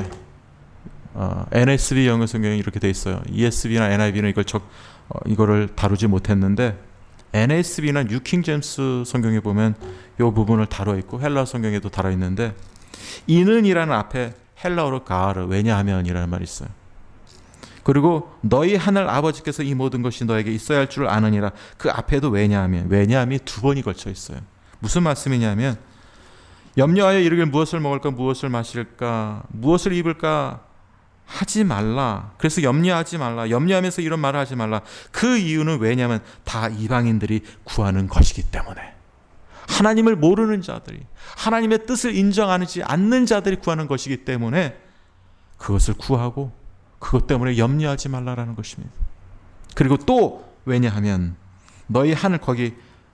NSV 영어 성경이 이렇게 돼 있어요. ESV나 NIV는 이거를 다루지 못했는데 NSV나 뉴킹 제임스 성경에 보면 이 부분을 다루어 있고 헬라 성경에도 다루어 있는데 이는이라는 앞에 헬라어로 가르, 왜냐하면이라는 말이 있어요. 그리고 너희 하늘 아버지께서 이 모든 것이 너에게 있어야 할 줄 아느니라. 그 앞에도 왜냐함이 두 번이 걸쳐 있어요. 무슨 말씀이냐면 염려하여 이르길 무엇을 먹을까, 무엇을 마실까, 무엇을 입을까 하지 말라. 그래서 염려하지 말라. 염려하면서 이런 말을 하지 말라. 그 이유는 왜냐하면 다 이방인들이 구하는 것이기 때문에. 하나님을 모르는 자들이, 하나님의 뜻을 인정하지 않는 자들이 구하는 것이기 때문에 그것을 구하고 그것 때문에 염려하지 말라라는 것입니다. 그리고 또 왜냐하면 너희 하늘, 거기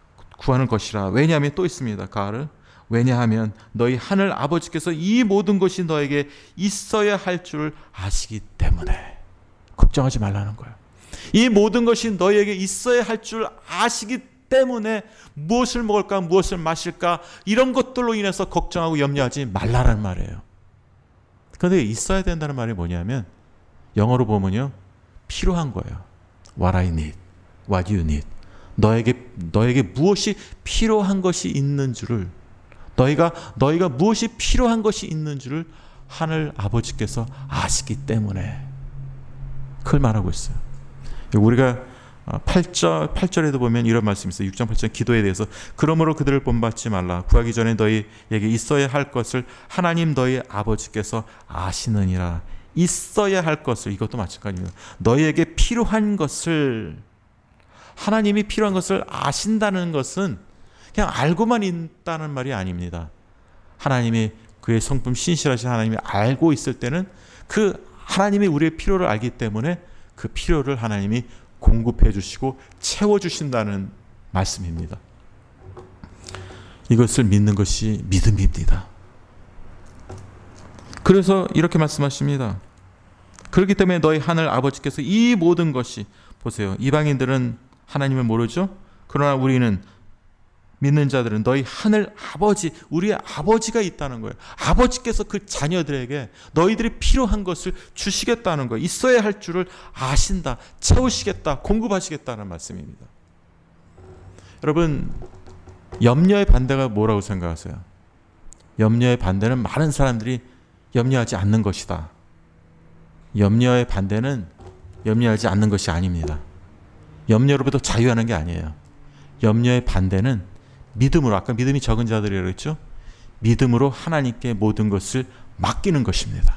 구하는 것이라. 왜냐하면 또 있습니다. 가을. 왜냐하면 너희 하늘 아버지께서 이 모든 것이 너에게 있어야 할 줄 아시기 때문에. 걱정하지 말라는 거예요. 이 모든 것이 너희에게 있어야 할 줄 아시기 때문에 무엇을 먹을까, 무엇을 마실까, 이런 것들로 인해서 걱정하고 염려하지 말라는 말이에요. 그런데 있어야 된다는 말이 뭐냐면 영어로 보면요, 필요한 거예요. What I need, what you need. 너에게 무엇이 필요한 것이 있는 줄을, 너희가 무엇이 필요한 것이 있는 줄을 하늘 아버지께서 아시기 때문에 그걸 말하고 있어요. 우리가 8절에도 보면 이런 말씀이 있어요. 6장 8절 기도에 대해서. 그러므로 그들을 본받지 말라. 구하기 전에 너희에게 있어야 할 것을 하나님 너희 아버지께서 아시느니라. 있어야 할 것을, 이것도 마찬가지입니다. 너희에게 필요한 것을, 하나님이 필요한 것을 아신다는 것은 그냥 알고만 있다는 말이 아닙니다. 하나님이, 그의 성품 신실하신 하나님이 알고 있을 때는 그 하나님이 우리의 필요를 알기 때문에 그 필요를 하나님이 공급해 주시고 채워주신다는 말씀입니다. 이것을 믿는 것이 믿음입니다. 그래서 이렇게 말씀하십니다. 그렇기 때문에 너희 하늘 아버지께서 이 모든 것이, 보세요, 이방인들은 하나님을 모르죠? 그러나 우리는, 믿는 자들은 너희 하늘 아버지, 우리의 아버지가 있다는 거예요. 아버지께서 그 자녀들에게 너희들이 필요한 것을 주시겠다는 거예요. 있어야 할 줄을 아신다, 채우시겠다, 공급하시겠다는 말씀입니다. 여러분, 염려의 반대가 뭐라고 생각하세요? 염려의 반대는 많은 사람들이 염려하지 않는 것이다. 염려의 반대는 염려하지 않는 것이 아닙니다. 염려로부터 자유하는 게 아니에요. 염려의 반대는 믿음으로, 아까 믿음이 적은 자들이라고 했죠? 믿음으로 하나님께 모든 것을 맡기는 것입니다.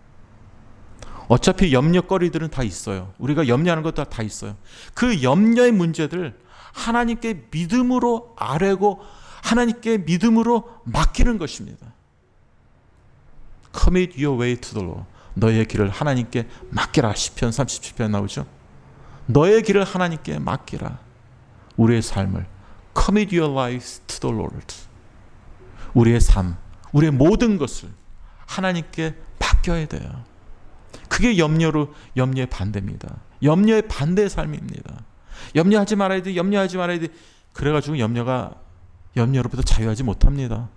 어차피 염려거리들은 다 있어요. 우리가 염려하는 것도 다 있어요. 그 염려의 문제들 하나님께 믿음으로 아뢰고 하나님께 믿음으로 맡기는 것입니다. Commit your way to the Lord. 너의 길을 하나님께 맡기라. 시편 37편 나오죠? 너의 길을 하나님께 맡기라. 우리의 삶을 Commit your lives to the Lord. 우리의 삶, 우리의 모든 것을 하나님께 맡겨야 돼요. 그게 염려의 반대입니다. 염려의 반대의 삶입니다. 염려하지 말아야 돼, 염려하지 말아야 돼. 그래가지고 염려로부터 자유하지 못합니다.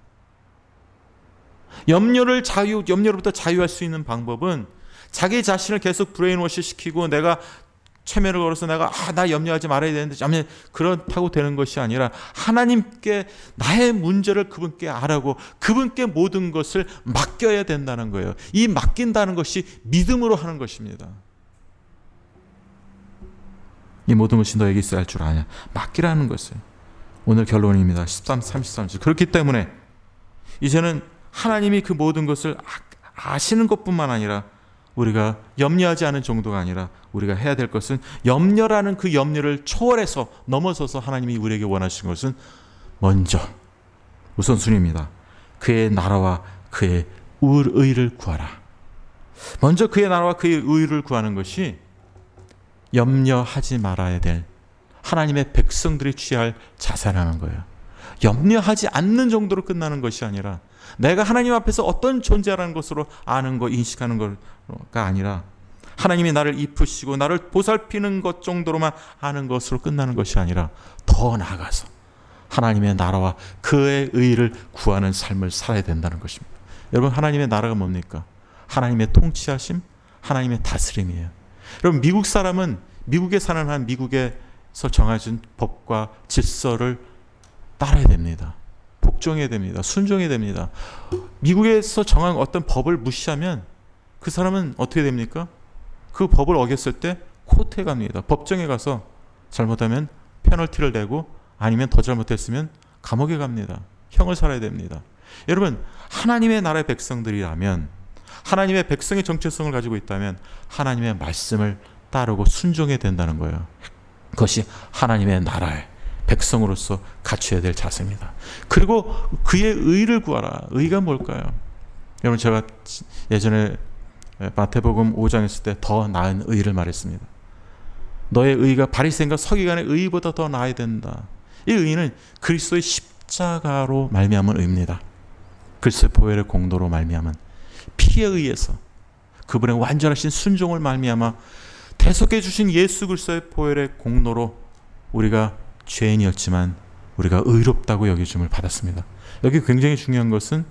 염려로부터 자유할 수 있는 방법은 자기 자신을 계속 브레인워시 시키고 내가 최면을 걸어서 나 염려하지 말아야 되는데 그렇다고 되는 것이 아니라 하나님께 나의 문제를 그분께 아뢰고 그분께 모든 것을 맡겨야 된다는 거예요. 이 맡긴다는 것이 믿음으로 하는 것입니다. 이 모든 것이 너에게 있어야 할 줄 아냐. 맡기라는 것이에요. 오늘 결론입니다. 13, 33절. 그렇기 때문에 이제는 하나님이 그 모든 것을 아시는 것뿐만 아니라 우리가 염려하지 않은 정도가 아니라 우리가 해야 될 것은 염려라는 그 염려를 초월해서 넘어서서 하나님이 우리에게 원하시는 것은 먼저 우선순위입니다. 그의 나라와 그의 의를 구하라. 먼저 그의 나라와 그의 의를 구하는 것이 염려하지 말아야 될 하나님의 백성들이 취할 자세라는 거예요. 염려하지 않는 정도로 끝나는 것이 아니라 내가 하나님 앞에서 어떤 존재라는 것으로 아는 거, 인식하는 거가 아니라 하나님이 나를 입으시고 나를 보살피는 것 정도로만 아는 것으로 끝나는 것이 아니라 더 나아가서 하나님의 나라와 그의 의를 구하는 삶을 살아야 된다는 것입니다. 여러분, 하나님의 나라가 뭡니까? 하나님의 통치하심, 하나님의 다스림이에요. 여러분, 미국 사람은 미국에 사는 한 미국에서 정해진 법과 질서를 따라야 됩니다. 복종해야 됩니다. 순종해야 됩니다. 미국에서 정한 어떤 법을 무시하면 그 사람은 어떻게 됩니까? 그 법을 어겼을 때 코트에 갑니다. 법정에 가서 잘못하면 페널티를 내고 아니면 더 잘못했으면 감옥에 갑니다. 형을 살아야 됩니다. 여러분, 하나님의 나라의 백성들이라면, 하나님의 백성의 정체성을 가지고 있다면 하나님의 말씀을 따르고 순종해야 된다는 거예요. 그것이 하나님의 나라의 백성으로서 갖춰야 될 자세입니다. 그리고 그의 의를 구하라. 의가 뭘까요? 여러분, 제가 예전에 마태복음 5장 했을 때 더 나은 의를 말했습니다. 너의 의가 바리새인과 서기관의 의보다 더 나아야 된다. 이 의는 그리스도의 십자가로 말미암은 의입니다. 그리스도의 보혈의 공로로 말미암은 피에 의해서 그분의 완전하신 순종을 말미암아 대속해 주신 예수 그리스도의 보혈의 공로로 우리가 죄인이었지만 우리가 의롭다고 여겨짐을 받았습니다. 여기 굉장히 중요한 것은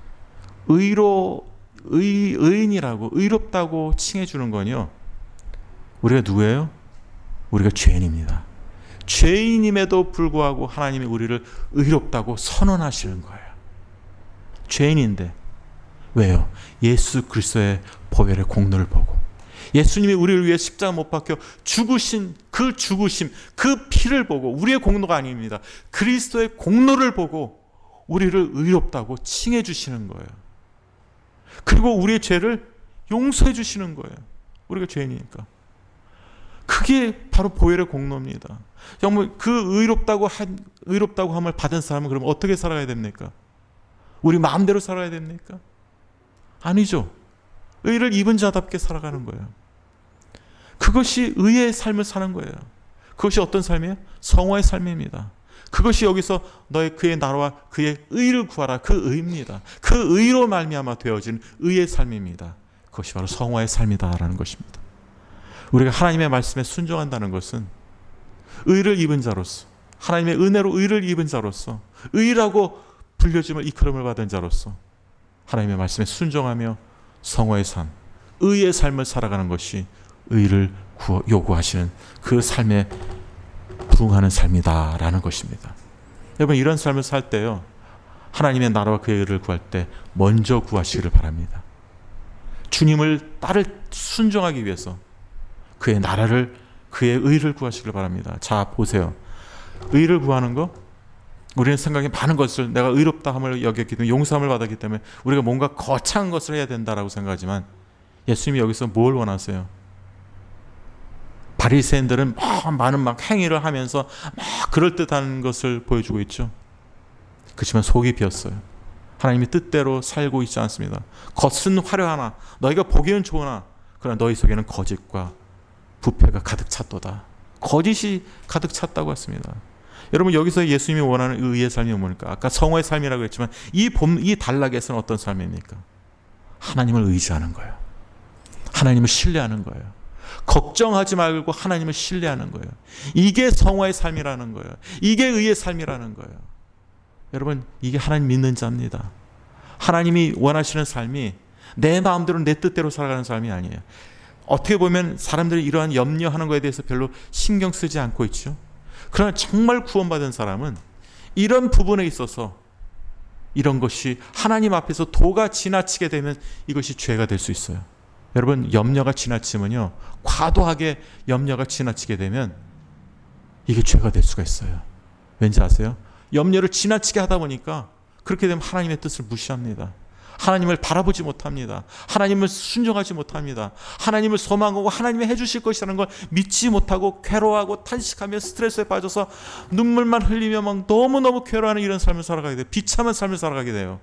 의인이라고 의롭다고 칭해 주는 건요, 우리가 누구예요? 우리가 죄인입니다. 죄인임에도 불구하고 하나님이 우리를 의롭다고 선언하시는 거예요. 죄인인데. 왜요? 예수 그리스도의 보혈의 공로를 보고 예수님이 우리를 위해 십자가 못 박혀 죽으신 그 죽으심, 그 피를 보고, 우리의 공로가 아닙니다. 그리스도의 공로를 보고 우리를 의롭다고 칭해 주시는 거예요. 그리고 우리의 죄를 용서해 주시는 거예요. 우리가 죄인이니까. 그게 바로 보혈의 공로입니다. 정말 그 의롭다고 함을 받은 사람은 그럼 어떻게 살아야 됩니까? 우리 마음대로 살아야 됩니까? 아니죠. 의를 입은 자답게 살아가는 거예요. 그것이 의의 삶을 사는 거예요. 그것이 어떤 삶이에요? 성화의 삶입니다. 그것이 여기서 그의 나라와 그의 의를 구하라, 그 의입니다. 그 의로 말미암아 되어진 의의 삶입니다. 그것이 바로 성화의 삶이다라는 것입니다. 우리가 하나님의 말씀에 순종한다는 것은 의를 입은 자로서, 하나님의 은혜로 의를 입은 자로서, 의라고 불려짐을 이끌음을 받은 자로서 하나님의 말씀에 순종하며 성화의 삶, 의의 삶을 살아가는 것이 의를 요구하시는 그 삶에 부응하는 삶이다라는 것입니다. 여러분, 이런 삶을 살 때요, 하나님의 나라와 그의 의를 구할 때 먼저 구하시기를 바랍니다. 주님을 따를 순종하기 위해서 그의 나라를, 그의 의를 구하시기를 바랍니다. 자, 보세요. 의를 구하는 거, 우리는 생각에 많은 것을 내가 의롭다 함을 여겼기 때문에, 용서함을 받았기 때문에 우리가 뭔가 거창한 것을 해야 된다라고 생각하지만 예수님이 여기서 뭘 원하세요? 바리새인들은 많은 행위를 하면서 그럴듯한 것을 보여주고 있죠. 그렇지만 속이 비었어요. 하나님의 뜻대로 살고 있지 않습니다. 겉은 화려하나 너희가 보기는 좋으나 그러나 너희 속에는 거짓과 부패가 가득 찼도다. 거짓이 가득 찼다고 했습니다. 여러분, 여기서 예수님이 원하는 의의 삶이 뭡니까? 아까 성화의 삶이라고 했지만 이 단락에서는 어떤 삶입니까? 하나님을 의지하는 거예요. 하나님을 신뢰하는 거예요. 걱정하지 말고 하나님을 신뢰하는 거예요. 이게 성화의 삶이라는 거예요. 이게 의의 삶이라는 거예요. 여러분, 이게 하나님 믿는 자입니다. 하나님이 원하시는 삶이 내 마음대로 내 뜻대로 살아가는 삶이 아니에요. 어떻게 보면 사람들이 이러한 염려하는 것에 대해서 별로 신경 쓰지 않고 있죠. 그러나 정말 구원받은 사람은 이런 부분에 있어서 이런 것이 하나님 앞에서 도가 지나치게 되면 이것이 죄가 될 수 있어요. 여러분, 염려가 지나치면요, 과도하게 염려가 지나치게 되면 이게 죄가 될 수가 있어요. 왠지 아세요? 염려를 지나치게 하다 보니까 그렇게 되면 하나님의 뜻을 무시합니다. 하나님을 바라보지 못합니다. 하나님을 순종하지 못합니다. 하나님을 소망하고 하나님이 해주실 것이라는 걸 믿지 못하고 괴로워하고 탄식하며 스트레스에 빠져서 눈물만 흘리며 막 너무너무 괴로워하는 이런 삶을 살아가게 돼요. 비참한 삶을 살아가게 돼요.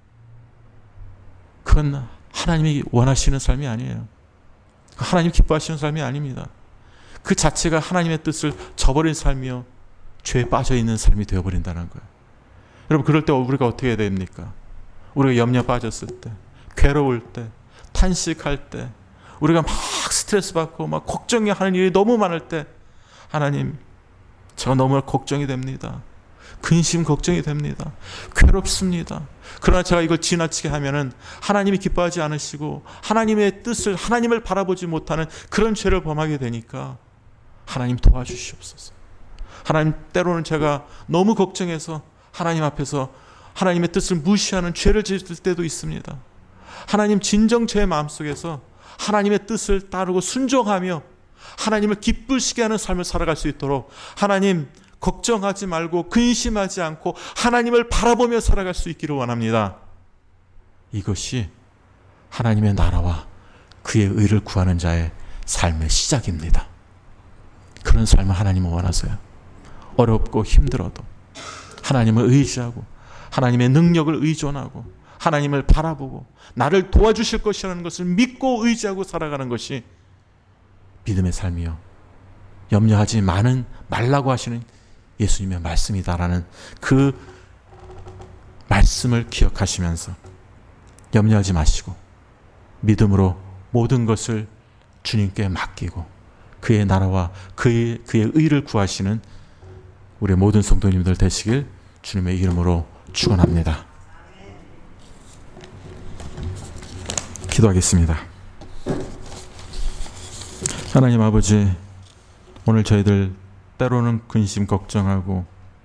그건 하나님이 원하시는 삶이 아니에요. 하나님 기뻐하시는 삶이 아닙니다. 그 자체가 하나님의 뜻을 저버린 삶이요, 죄에 빠져있는 삶이 되어버린다는 거예요. 여러분, 그럴 때 우리가 어떻게 해야 됩니까? 우리가 염려 빠졌을 때, 괴로울 때, 탄식할 때, 우리가 막 스트레스 받고 막 걱정하는 일이 너무 많을 때, 하나님, 제가 너무 걱정이 됩니다. 근심 걱정이 됩니다. 괴롭습니다. 그러나 제가 이걸 지나치게 하면은 하나님이 기뻐하지 않으시고 하나님의 뜻을, 하나님을 바라보지 못하는 그런 죄를 범하게 되니까 하나님 도와주시옵소서. 하나님, 때로는 제가 너무 걱정해서 하나님 앞에서 하나님의 뜻을 무시하는 죄를 짓을 때도 있습니다. 하나님, 진정 제 마음속에서 하나님의 뜻을 따르고 순종하며 하나님을 기쁘시게 하는 삶을 살아갈 수 있도록 하나님, 걱정하지 말고 근심하지 않고 하나님을 바라보며 살아갈 수 있기를 원합니다. 이것이 하나님의 나라와 그의 의를 구하는 자의 삶의 시작입니다. 그런 삶을 하나님은 원하세요. 어렵고 힘들어도 하나님을 의지하고 하나님의 능력을 의존하고 하나님을 바라보고 나를 도와주실 것이라는 것을 믿고 의지하고 살아가는 것이 믿음의 삶이요, 염려하지 말라고 하시는 예수님의 말씀이다라는 그 말씀을 기억하시면서 염려하지 마시고 믿음으로 모든 것을 주님께 맡기고 그의 나라와 그의 의를 구하시는 우리 모든 성도님들 되시길 주님의 이름으로 축원합니다. 기도하겠습니다. 하나님 아버지, 오늘 저희들 때로는 근심 걱정하고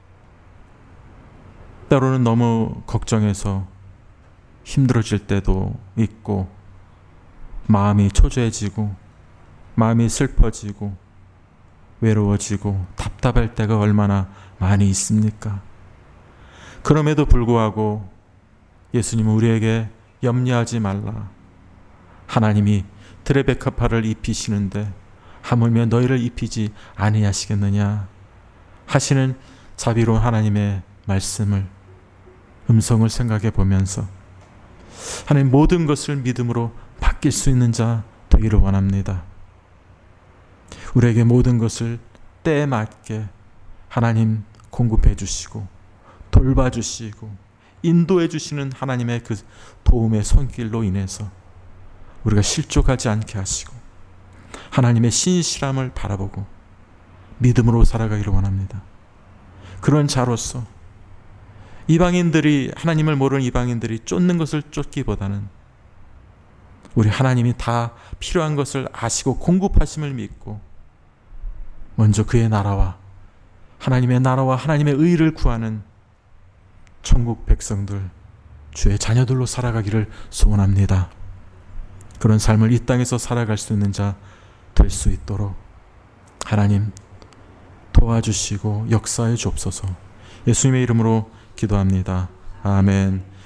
때로는 너무 걱정해서 힘들어질 때도 있고 마음이 초조해지고 마음이 슬퍼지고 외로워지고 답답할 때가 얼마나 많이 있습니까? 그럼에도 불구하고 예수님은 우리에게 염려하지 말라. 하나님이 드레베카파를 입히시는데 하물며 너희를 입히지 아니하시겠느냐 하시는 자비로운 하나님의 말씀을 음성을 생각해 보면서 하나님 모든 것을 믿음으로 맡길 수 있는 자 되기를 원합니다. 우리에게 모든 것을 때에 맞게 하나님 공급해 주시고 돌봐주시고 인도해 주시는 하나님의 그 도움의 손길로 인해서 우리가 실족하지 않게 하시고 하나님의 신실함을 바라보고 믿음으로 살아가기를 원합니다. 그런 자로서 이방인들이, 하나님을 모르는 이방인들이 쫓는 것을 쫓기보다는 우리 하나님이 다 필요한 것을 아시고 공급하심을 믿고 먼저 그의 나라와 하나님의 나라와 하나님의 의를 구하는 천국 백성들, 주의 자녀들로 살아가기를 소원합니다. 그런 삶을 이 땅에서 살아갈 수 있는 자 될 수 있도록 하나님 도와주시고 역사해 주옵소서. 예수님의 이름으로 기도합니다. 아멘.